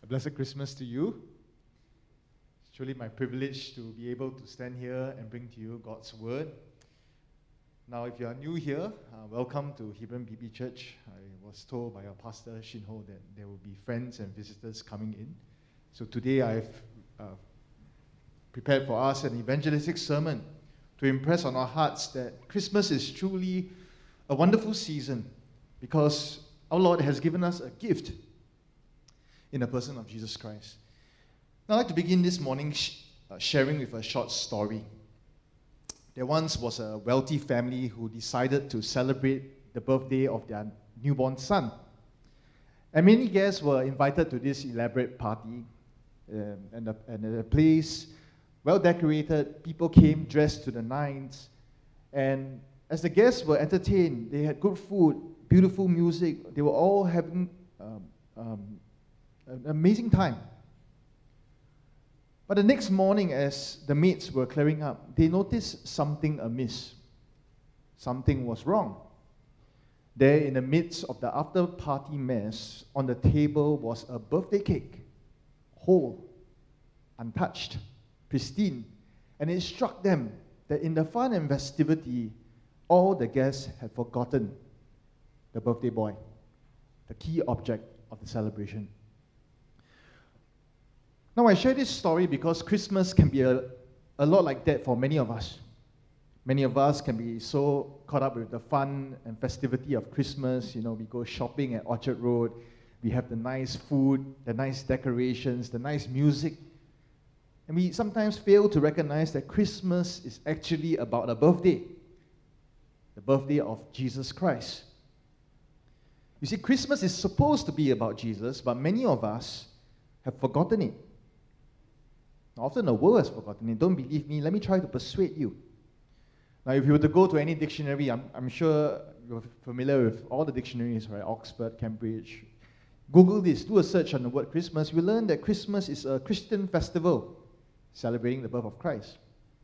A blessed Christmas to you. It's truly my privilege to be able to stand here and bring to you God's Word. Now, if you are new here, welcome to Hebron BB Church. I was told by our pastor, Shinho, that there will be friends and visitors coming in. So today I've prepared for us an evangelistic sermon to impress on our hearts that Christmas is truly a wonderful season because our Lord has given us a gift in the person of Jesus Christ. Now, I'd like to begin this morning sharing with a short story. There once was a wealthy family who decided to celebrate the birthday of their newborn son. And many guests were invited to this elaborate party, and the place, well decorated, people came dressed to the nines. And as the guests were entertained, they had good food, beautiful music, they were all having an amazing time. But the next morning, as the maids were clearing up, they noticed something amiss. Something was wrong. There, in the midst of the after-party mess, on the table was a birthday cake, whole, untouched, pristine, and it struck them that in the fun and festivity, all the guests had forgotten the birthday boy, the key object of the celebration. Now, I share this story because Christmas can be a lot like that for many of us. Many of us can be so caught up with the fun and festivity of Christmas. You know, we go shopping at Orchard Road. We have the nice food, the nice decorations, the nice music. And we sometimes fail to recognize that Christmas is actually about a birthday. The birthday of Jesus Christ. You see, Christmas is supposed to be about Jesus, but many of us have forgotten it. Often the world has forgotten it. Don't believe me. Let me try to persuade you. Now, if you were to go to any dictionary, I'm sure you're familiar with all the dictionaries, right? Oxford, Cambridge. Google this. Do a search on the word Christmas. You will learn that Christmas is a Christian festival celebrating the birth of Christ.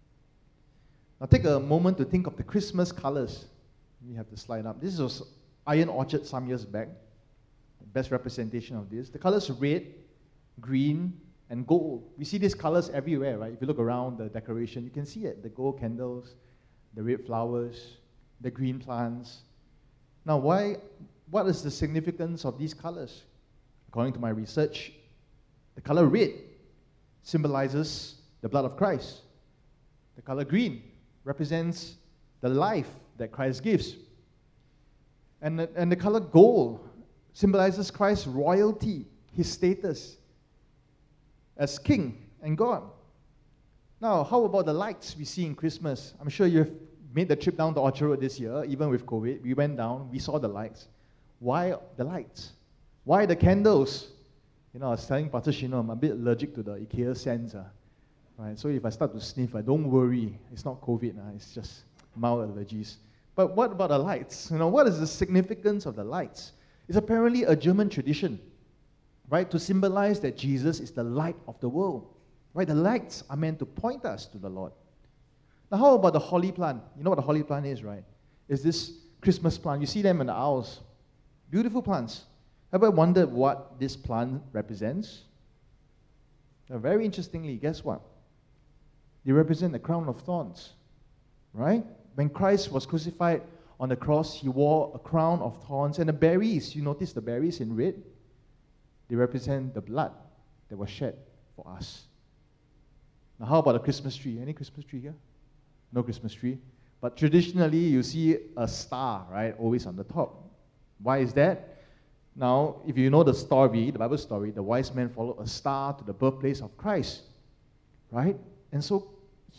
Now, take a moment to think of the Christmas colors. We have the slide up. This was Iron Orchard some years back. Best representation of this. The colors red, green, and gold. We see these colors everywhere, right? If you look around the decoration, you can see it. The gold candles, the red flowers, the green plants. Now, what is the significance of these colors? According to my research, the color red symbolizes the blood of Christ. The color green represents the life that Christ gives. And the color gold symbolizes Christ's royalty, his status as King and God. Now, how about the lights we see in Christmas? I'm sure you've made the trip down to Orchard Road this year, even with COVID. We went down, we saw the lights. Why the lights? Why the candles? You know, I was telling Pastor Shino, I'm a bit allergic to the IKEA scents. Right? So if I start to sniff, don't worry. It's not COVID, it's just mild allergies. But what about the lights? You know, what is the significance of the lights? It's apparently a German tradition, right, to symbolize that Jesus is the light of the world. Right, the lights are meant to point us to the Lord. Now, how about the holly plant? You know what the holly plant is, right? It's this Christmas plant. You see them in the aisles. Beautiful plants. Have I wondered what this plant represents? Now, very interestingly, guess what? They represent the crown of thorns, right? When Christ was crucified on the cross, he wore a crown of thorns, and the berries, you notice the berries in red? They represent the blood that was shed for us. Now, how about a Christmas tree? Any Christmas tree here? No Christmas tree. But traditionally, you see a star, right, always on the top. Why is that? Now, if you know the story, the Bible story, the wise men followed a star to the birthplace of Christ, right? And so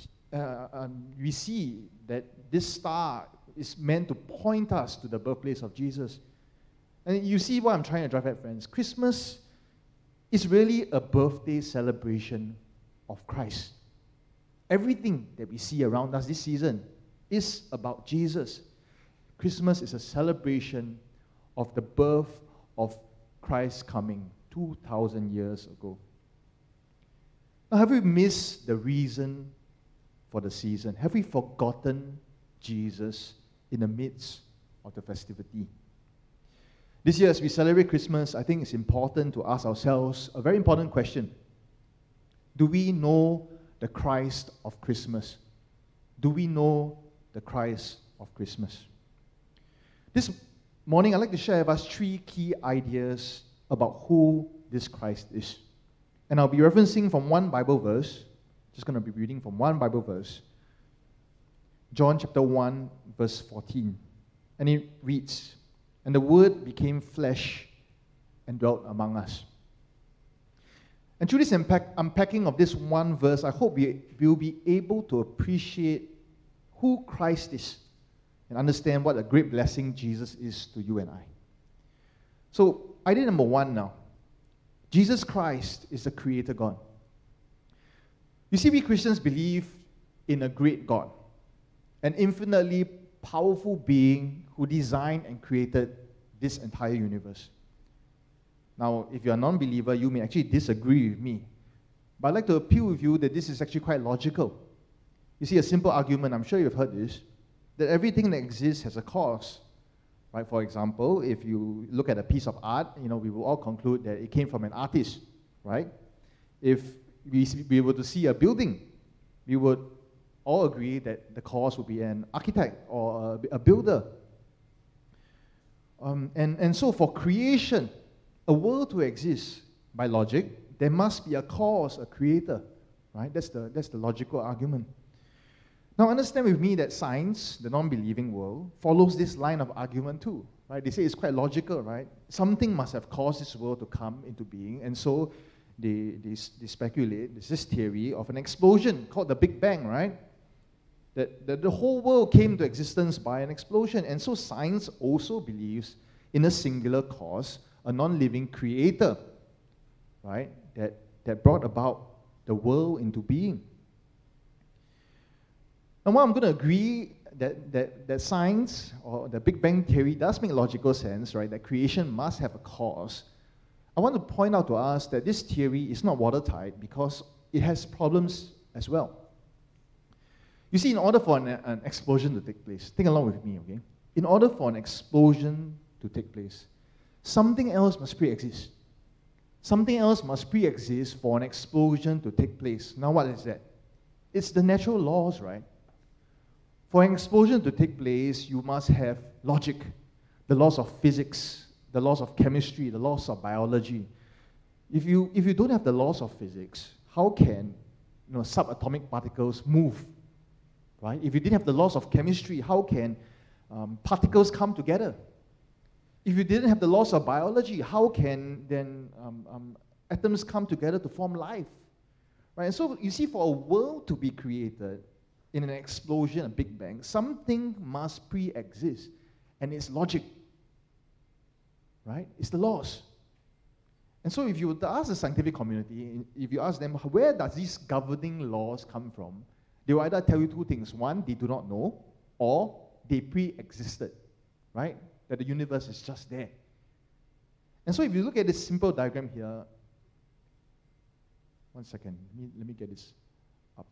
we see that this star is meant to point us to the birthplace of Jesus. And you see what I'm trying to drive at, friends. Christmas is really a birthday celebration of Christ. Everything that we see around us this season is about Jesus. Christmas is a celebration of the birth of Christ coming 2,000 years ago. Now, have we missed the reason for the season? Have we forgotten Jesus in the midst of the festivity? This year, as we celebrate Christmas, I think it's important to ask ourselves a very important question. Do we know the Christ of Christmas? Do we know the Christ of Christmas? This morning, I'd like to share with us 3 key ideas about who this Christ is. And I'll be referencing from one Bible verse. Just going to be reading from one Bible verse. John chapter 1, verse 14. And it reads, "And the Word became flesh and dwelt among us." And through this unpacking of this one verse, I hope we will be able to appreciate who Christ is and understand what a great blessing Jesus is to you and I. So, idea number 1 now. Jesus Christ is the Creator God. You see, we Christians believe in a great God, an infinitely powerful being who designed and created this entire universe. Now, if you're a non-believer, you may actually disagree with me. But I'd like to appeal with you that this is actually quite logical. You see, a simple argument, I'm sure you've heard this, that everything that exists has a cause. Right? For example, if you look at a piece of art, we will all conclude that it came from an artist, right? If we were to see a building, we would all agree that the cause would be an architect or a builder. And so for creation, a world to exist, by logic, there must be a cause, a creator, right? That's the logical argument. Now understand with me that science, the non-believing world, follows this line of argument too, right? They say it's quite logical, right? Something must have caused this world to come into being, and so they speculate, there's this theory of an explosion called the Big Bang, right? That the whole world came to existence by an explosion, and so science also believes in a singular cause, a non-living creator, right? That brought about the world into being. And while I'm going to agree that science or the Big Bang theory does make logical sense, right? That creation must have a cause, I want to point out to us that this theory is not watertight because it has problems as well. You see, in order for an explosion to take place, think along with me, okay? In order for an explosion to take place, something else must pre-exist. Something else must pre-exist for an explosion to take place. Now, what is that? It's the natural laws, right? For an explosion to take place, you must have logic, the laws of physics, the laws of chemistry, the laws of biology. If you don't have the laws of physics, how can subatomic particles move? Right? If you didn't have the laws of chemistry, how can particles come together? If you didn't have the laws of biology, how can then atoms come together to form life? Right? And so you see, for a world to be created in an explosion, a Big Bang, something must pre-exist, and it's logic. Right? It's the laws. And so if you were to ask the scientific community, if you ask them, where does these governing laws come from? They will either tell you 2 things. One, they do not know, or they pre-existed, right? That the universe is just there. And so if you look at this simple diagram here, one second, let me get this up.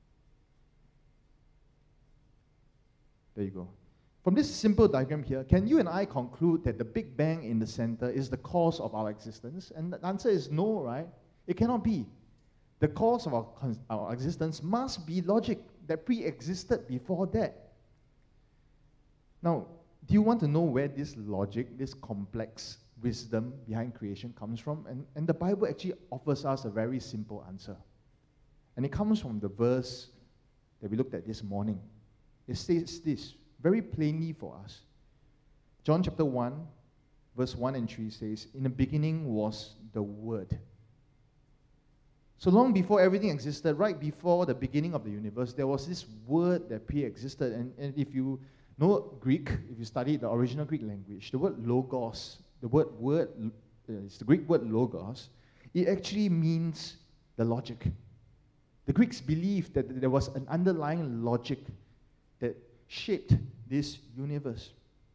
There you go. From this simple diagram here, can you and I conclude that the Big Bang in the center is the cause of our existence? And the answer is no, right? It cannot be. The cause of our existence must be logic that pre-existed before that. Now, do you want to know where this logic, this complex wisdom behind creation comes from? And the Bible actually offers us a very simple answer. And it comes from the verse that we looked at this morning. It says this very plainly for us. John chapter 1, verse 1 and 3 says, "In the beginning was the Word." So long before everything existed, right before the beginning of the universe, there was this word that pre-existed. And if you know Greek, if you study the original Greek language, the word logos, it's the Greek word logos, it actually means the logic. The Greeks believed that there was an underlying logic that shaped this universe.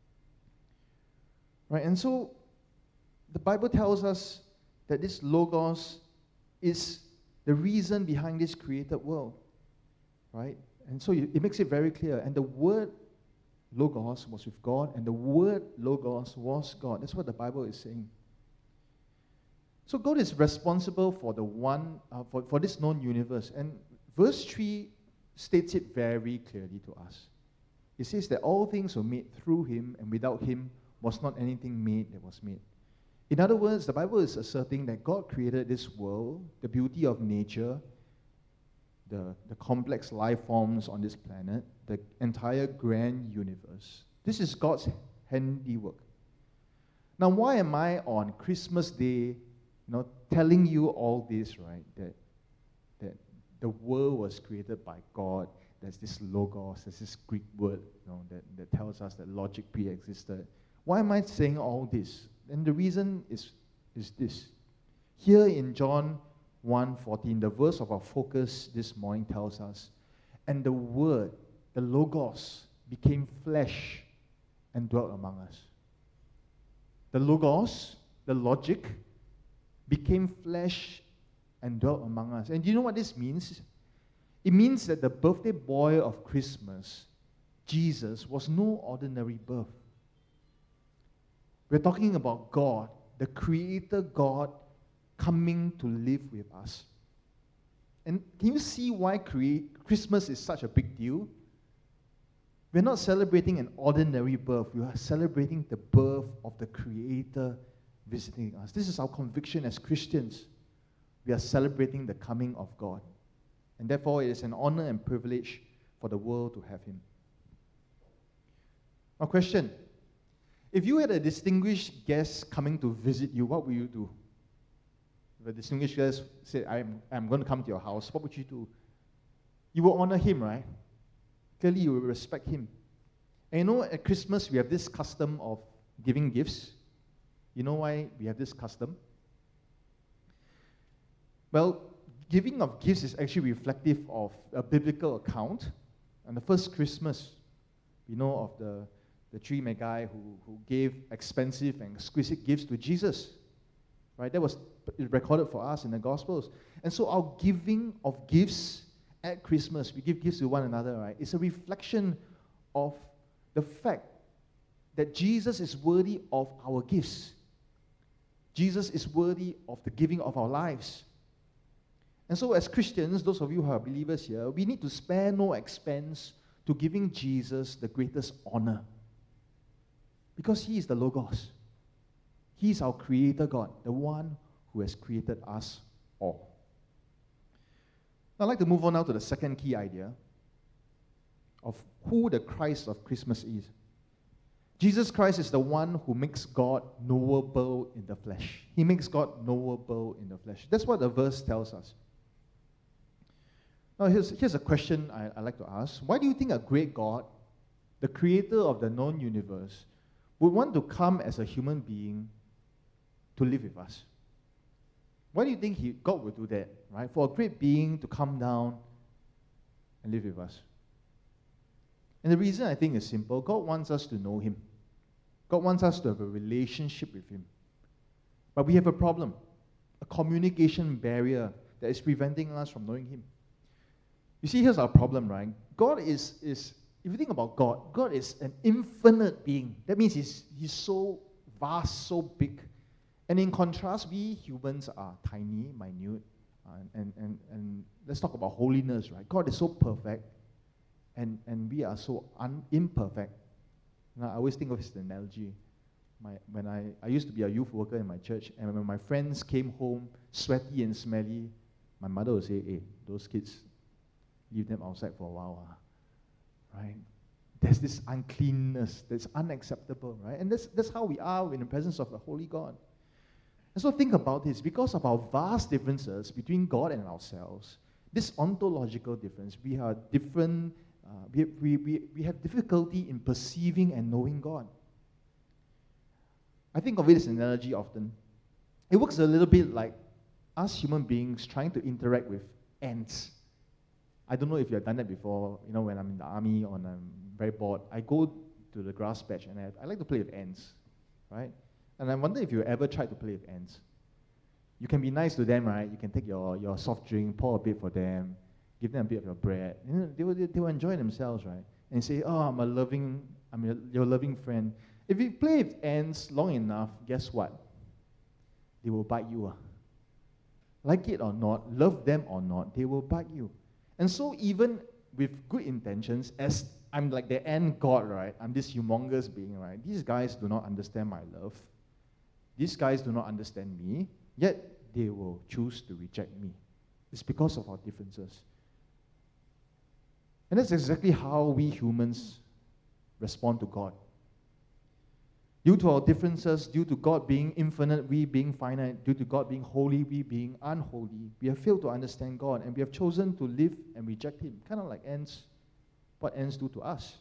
Right? And so the Bible tells us that this logos is the reason behind this created world, right? And so it makes it very clear. And the word Logos was with God, and the Word Logos was God. That's what the Bible is saying. So God is responsible for the one, for this known universe. And verse 3 states it very clearly to us. It says that all things were made through him, and without him was not anything made that was made. In other words, the Bible is asserting that God created this world, the beauty of nature, the complex life forms on this planet, the entire grand universe. This is God's handiwork. Now, why am I on Christmas Day, telling you all this, right? That the world was created by God. There's this logos, there's this Greek word, that tells us that logic pre-existed. Why am I saying all this? And the reason is this. Here in John 1:14, the verse of our focus this morning tells us, and the Word, the Logos, became flesh and dwelt among us. The Logos, the logic, became flesh and dwelt among us. And do you know what this means? It means that the birthday boy of Christmas, Jesus, was no ordinary birth. We're talking about God, the Creator God, coming to live with us. And can you see why Christmas is such a big deal? We're not celebrating an ordinary birth. We are celebrating the birth of the Creator visiting us. This is our conviction as Christians. We are celebrating the coming of God. And therefore, it is an honor and privilege for the world to have him. Now, question. If you had a distinguished guest coming to visit you, what would you do? If a distinguished guest said, I'm going to come to your house, what would you do? You will honor him, right? Clearly, you will respect him. And at Christmas, we have this custom of giving gifts. You know why we have this custom? Well, giving of gifts is actually reflective of a biblical account. On the first Christmas, we know of the three magi who gave expensive and exquisite gifts to Jesus. Right? That was recorded for us in the Gospels. And so our giving of gifts at Christmas, we give gifts to one another, right? It's a reflection of the fact that Jesus is worthy of our gifts. Jesus is worthy of the giving of our lives. And so as Christians, those of you who are believers here, we need to spare no expense to giving Jesus the greatest honor. Because he is the Logos. He is our Creator God, the one who has created us all. I'd like to move on now to the second key idea of who the Christ of Christmas is. Jesus Christ is the one who makes God knowable in the flesh. He makes God knowable in the flesh. That's what the verse tells us. Now, here's a question I like to ask. Why do you think a great God, the creator of the known universe, would want to come as a human being to live with us? Why do you think God would do that, right? For a great being to come down and live with us. And the reason I think is simple. God wants us to know him. God wants us to have a relationship with him. But we have a problem, a communication barrier that is preventing us from knowing him. You see, here's our problem, right? God is if you think about God, God is an infinite being. That means he's so vast, so big. And in contrast, we humans are tiny, minute, and let's talk about holiness, right? God is so perfect, and we are so imperfect. Now, I always think of this analogy. When I used to be a youth worker in my church, and when my friends came home sweaty and smelly, my mother would say, "Hey, those kids, leave them outside for a while." Right? There's this uncleanness that's unacceptable, right? And that's how we are in the presence of the Holy God. And so think about this. Because of our vast differences between God and ourselves, this ontological difference, we are different. We have difficulty in perceiving and knowing God. I think of it as an analogy often. It works a little bit like us human beings trying to interact with ants. I don't know if you have done that before. When I'm in the army or I'm very bored, I go to the grass patch and I like to play with ants, right? And I wonder if you ever tried to play with ants. You can be nice to them, right? You can take your soft drink, pour a bit for them, give them a bit of your bread. They will enjoy themselves, right? And say, "Oh, I'm a loving I'm your loving friend. If you play with ants long enough, guess what? They will bite you. Like it or not, love them or not, they will bite you. And so even with good intentions, as I'm like the ant god, right? I'm this humongous being, right? These guys do not understand my love. These guys do not understand me, yet they will choose to reject me. It's because of our differences. And that's exactly how we humans respond to God. Due to our differences, due to God being infinite, we being finite, due to God being holy, we being unholy, we have failed to understand God, and we have chosen to live and reject Him, kind of like ants, what ants do to us.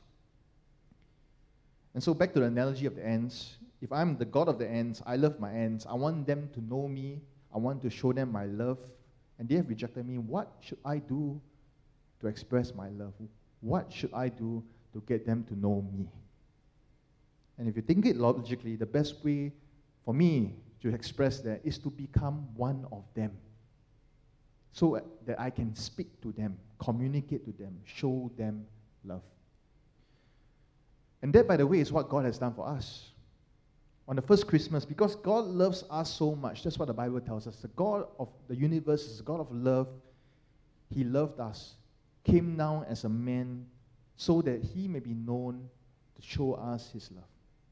And so back to the analogy of the ants, if I'm the God of the ants, I love my ants, I want them to know me, I want to show them my love, and they have rejected me. What should I do to express my love? What should I do to get them to know me? And if you think it logically, the best way for me to express that is to become one of them, so that I can speak to them, communicate to them, show them love. And that, by the way, is what God has done for us. On the first Christmas, because God loves us so much, that's what the Bible tells us. The God of the universe is the God of love. He loved us, came down as a man so that He may be known to show us His love.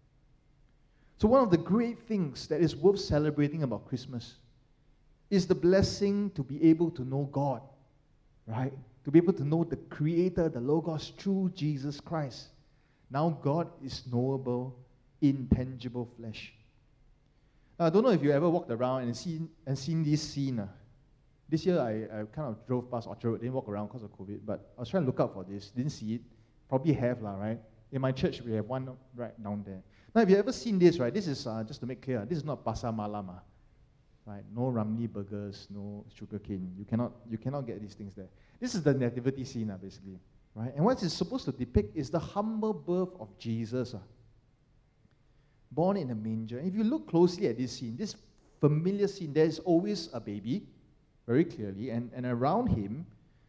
So one of the great things that is worth celebrating about Christmas is the blessing to be able to know God, right? To be able to know the Creator, the Logos, through Jesus Christ. Now God is knowable in tangible flesh. Now, I don't know if you ever walked around and seen this scene. This year, I kind of drove past Orchard Road, didn't walk around because of COVID, but I was trying to look out for this, didn't see it. Probably have, right? In my church, we have one right down there. Now, if you ever seen this, right, this is, just to make clear, this is not Pasar Malam, right? No Ramly burgers, no sugarcane. You cannot get these things there. This is the nativity scene, basically, right? And what it's supposed to depict is the humble birth of Jesus, born in a manger. And if you look closely at this scene, this familiar scene, there is always a baby, very clearly, and around him,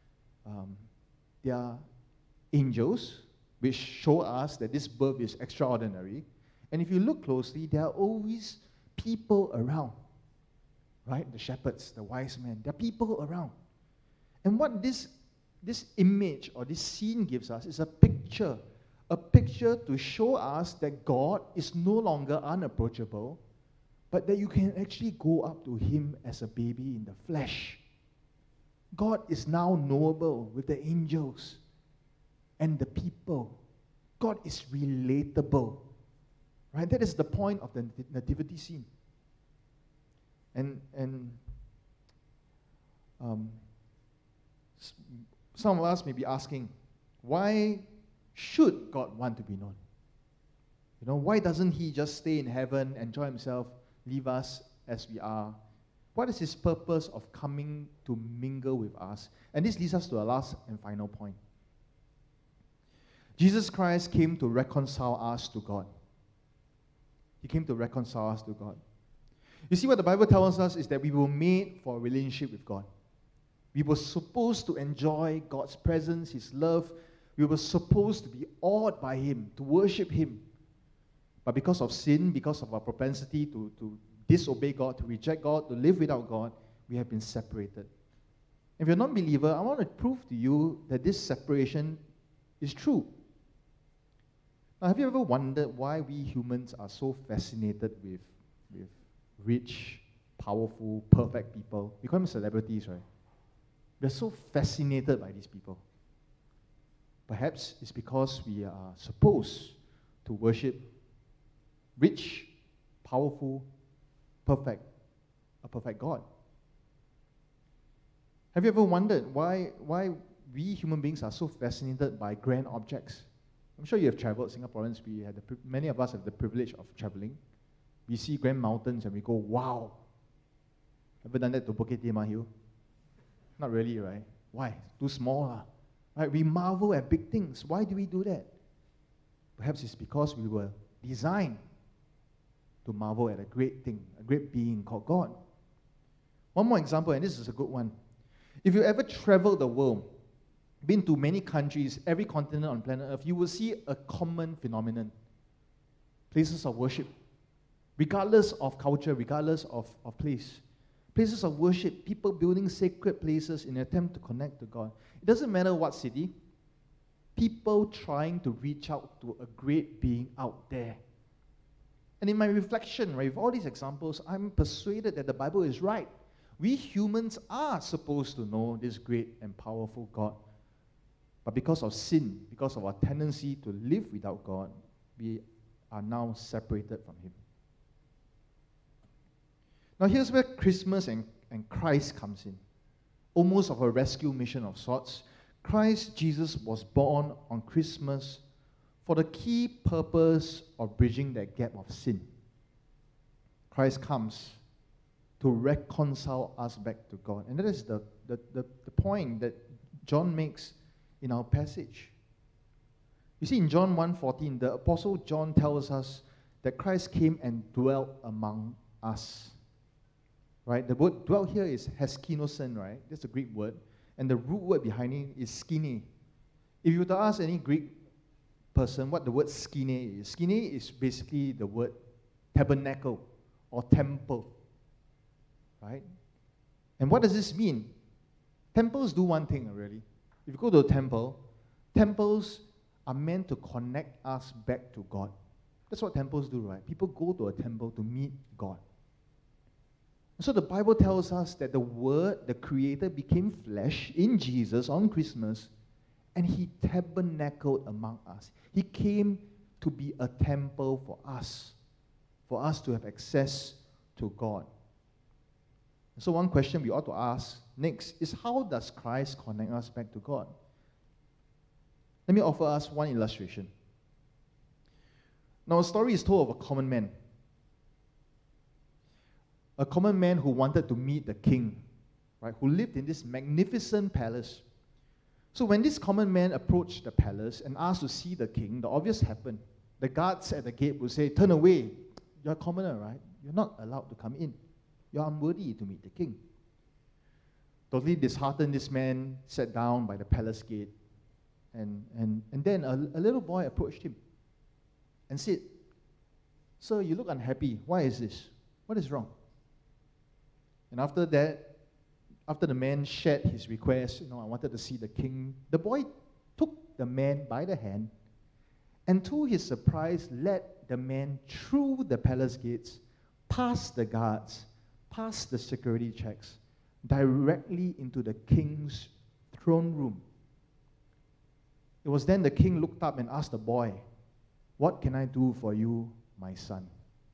there are angels, which show us that this birth is extraordinary. And if you look closely, there are always people around, right? The shepherds, the wise men, there are people around. And what this image or this scene gives us is a picture to show us that God is no longer unapproachable, but that you can actually go up to Him as a baby in the flesh. God is now knowable with the angels and the people. God is relatable. Right? That is the point of the nativity scene. And some of us may be asking, why should God want to be known? You know, why doesn't He just stay in heaven, enjoy Himself, leave us as we are? What is His purpose of coming to mingle with us? And this leads us to our last and final point. Jesus Christ came to reconcile us to God. He came to reconcile us to God. You see, what the Bible tells us is that we were made for a relationship with God. We were supposed to enjoy God's presence, His love. We were supposed to be awed by Him, to worship Him. But because of sin, because of our propensity to disobey God, to reject God, to live without God, we have been separated. If you're a non-believer, I want to prove to you that this separation is true. Now, have you ever wondered why we humans are so fascinated with rich, powerful, perfect people? We call them celebrities, right? We're so fascinated by these people. Perhaps it's because we are supposed to worship rich, powerful, a perfect God. Have you ever wondered why we human beings are so fascinated by grand objects? I'm sure you have traveled. Singaporeans, many of us have the privilege of traveling. We see grand mountains and we go, wow. Ever done that to Bukit Timah Hill? Not really, right? Why? Too small. Right? We marvel at big things. Why do we do that? Perhaps it's because we were designed to marvel at a great thing, a great being called God. One more example, and this is a good one. If you ever travel the world, been to many countries, every continent on planet Earth, you will see a common phenomenon. Places of worship, regardless of culture, regardless of place. Places of worship, people building sacred places in an attempt to connect to God. It doesn't matter what city, people trying to reach out to a great being out there. And in my reflection, right, with all these examples, I'm persuaded that the Bible is right. We humans are supposed to know this great and powerful God. But because of sin, because of our tendency to live without God, we are now separated from Him. Now here's where Christmas and Christ comes in. Almost of a rescue mission of sorts. Christ Jesus was born on Christmas for the key purpose of bridging that gap of sin. Christ comes to reconcile us back to God. And that is the point that John makes in our passage. You see, in John 1:14, the Apostle John tells us that Christ came and dwelt among us. Right? The word dwelt here is heskinosen, right? That's a Greek word. And the root word behind it is skine. If you were to ask any Greek person what the word skine is basically the word tabernacle or temple. Right? And what does this mean? Temples do one thing, really. If you go to a temple, temples are meant to connect us back to God. That's what temples do, right? People go to a temple to meet God. So the Bible tells us that the Word, the Creator, became flesh in Jesus on Christmas, and He tabernacled among us. He came to be a temple for us to have access to God. So one question we ought to ask next is, how does Christ connect us back to God? Let me offer us one illustration. Now, a story is told of a common man. A common man who wanted to meet the king, right, who lived in this magnificent palace. So when this common man approached the palace and asked to see the king, the obvious happened. The guards at the gate would say, "Turn away. You're a commoner, right? You're not allowed to come in. You're unworthy to meet the king." Totally disheartened, this man sat down by the palace gate. And then a little boy approached him and said, "Sir, you look unhappy. Why is this? What is wrong?" And after that, after the man shared his request, I wanted to see the king, the boy took the man by the hand and to his surprise led the man through the palace gates, past the guards, past the security checks, directly into the king's throne room. It was then the king looked up and asked the boy, "What can I do for you, my son?"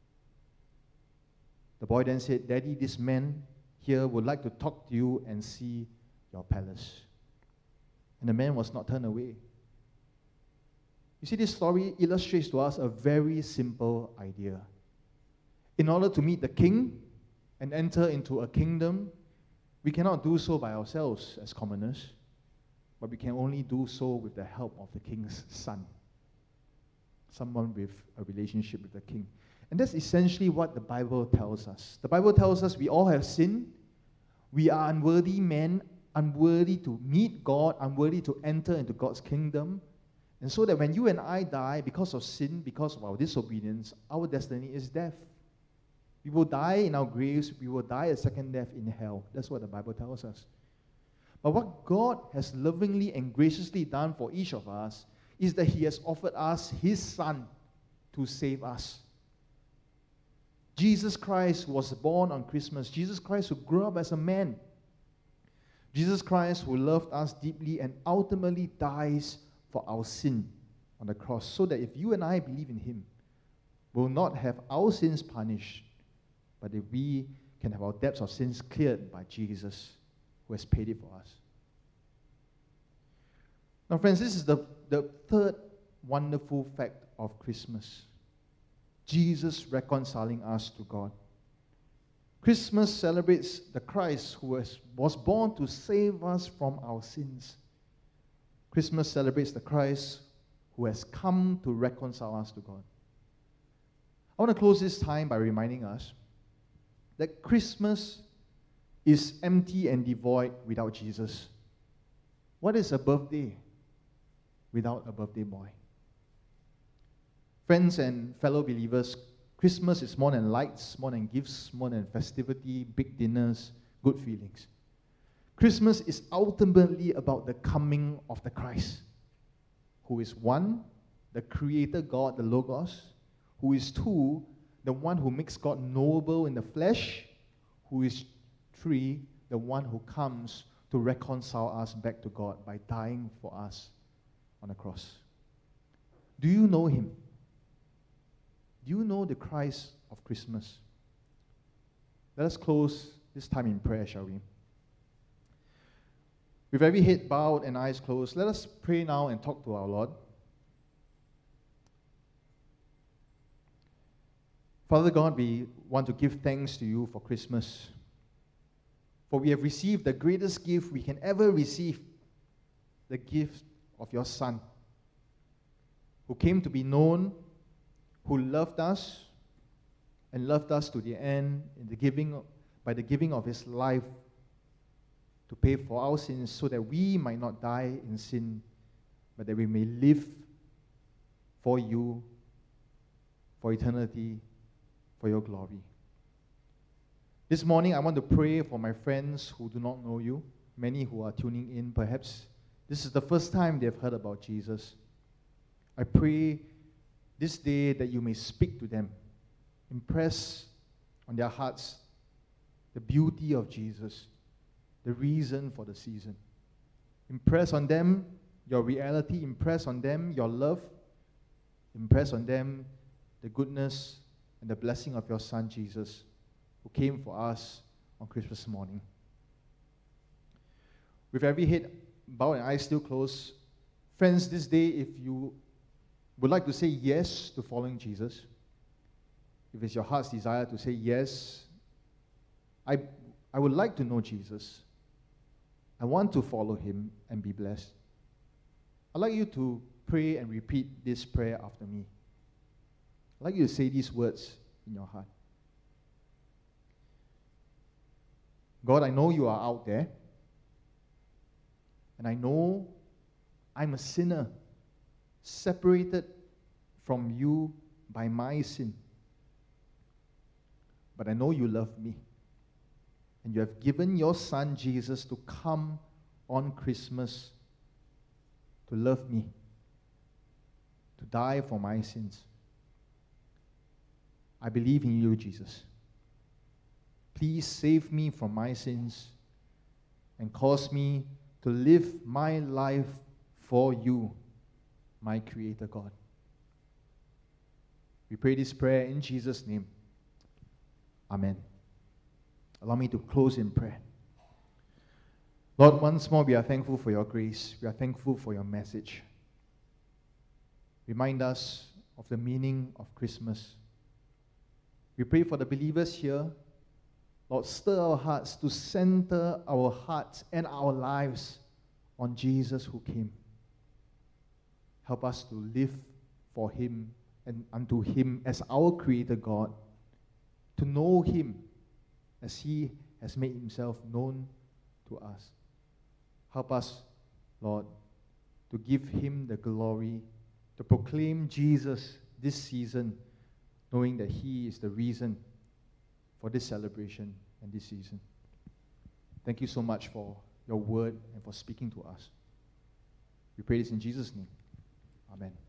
The boy then said, "Daddy, this man here would like to talk to you and see your palace." And the man was not turned away. You see, this story illustrates to us a very simple idea. In order to meet the king and enter into a kingdom, we cannot do so by ourselves as commoners, but we can only do so with the help of the king's son, someone with a relationship with the king. And that's essentially what the Bible tells us. The Bible tells us we all have sinned. We are unworthy men, unworthy to meet God, unworthy to enter into God's kingdom. And so that when you and I die because of sin, because of our disobedience, our destiny is death. We will die in our graves. We will die a second death in hell. That's what the Bible tells us. But what God has lovingly and graciously done for each of us is that He has offered us His Son to save us. Jesus Christ was born on Christmas. Jesus Christ who grew up as a man. Jesus Christ who loved us deeply and ultimately dies for our sin on the cross, so that if you and I believe in Him, we'll not have our sins punished, but that we can have our debts of sins cleared by Jesus, who has paid it for us. Now, friends, this is the third wonderful fact of Christmas. Jesus reconciling us to God. Christmas celebrates the Christ who was born to save us from our sins. Christmas celebrates the Christ who has come to reconcile us to God. I want to close this time by reminding us that Christmas is empty and devoid without Jesus. What is a birthday without a birthday boy? Friends and fellow believers, Christmas is more than lights, more than gifts, more than festivity, big dinners, good feelings. Christmas is ultimately about the coming of the Christ, who is one, the Creator God, the Logos, who is two, the one who makes God knowable in the flesh, who is three, the one who comes to reconcile us back to God by dying for us on the cross. Do you know him? Do you know the Christ of Christmas? Let us close this time in prayer, shall we? With every head bowed and eyes closed, let us pray now and talk to our Lord. Father God, we want to give thanks to you for Christmas. For we have received the greatest gift we can ever receive, the gift of your Son, who came to be known, who loved us, and loved us to the end by the giving of his life to pay for our sins so that we might not die in sin, but that we may live for you, for eternity, for your glory. This morning, I want to pray for my friends who do not know you, many who are tuning in. Perhaps this is the first time they've heard about Jesus. I pray this day that you may speak to them, impress on their hearts the beauty of Jesus, the reason for the season. Impress on them your reality, impress on them your love, impress on them the goodness and the blessing of your Son Jesus, who came for us on Christmas morning. With every head bowed and eyes still closed, friends, this day, if you would like to say yes to following Jesus, if it's your heart's desire to say yes, I would like to know Jesus. I want to follow him and be blessed. I'd like you to pray and repeat this prayer after me. I'd like you to say these words in your heart. God, I know you are out there, and I know I'm a sinner, separated from you by my sin. But I know you love me, and you have given your Son Jesus to come on Christmas to love me, to die for my sins. I believe in you, Jesus. Please save me from my sins and cause me to live my life for you, my Creator God. We pray this prayer in Jesus' name. Amen. Allow me to close in prayer. Lord, once more we are thankful for your grace. We are thankful for your message. Remind us of the meaning of Christmas. We pray for the believers here. Lord, stir our hearts to center our hearts and our lives on Jesus who came. Help us to live for him and unto him as our Creator God, to know him as he has made himself known to us. Help us, Lord, to give him the glory, to proclaim Jesus this season, knowing that he is the reason for this celebration and this season. Thank you so much for your word and for speaking to us. We pray this in Jesus' name. Amen.